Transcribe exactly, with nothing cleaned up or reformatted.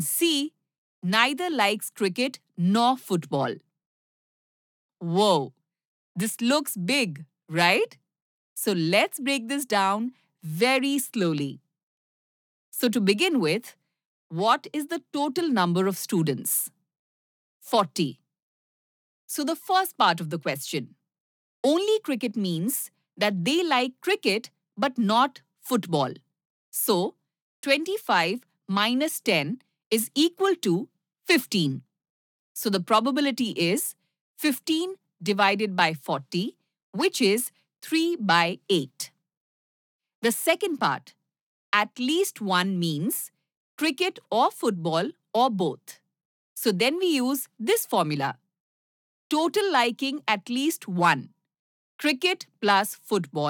C. Neither likes cricket nor football. Whoa, this looks big, right? So let's break this down very slowly. So to begin with, what is the total number of students? forty. So the first part of the question. Only cricket means that they like cricket but not football. So twenty-five minus ten is equal to fifteen. So the probability is fifteen divided by forty, which is three by eight. The second part, at least one means cricket or football or both. So then we use this formula. Total liking at least one. Cricket plus football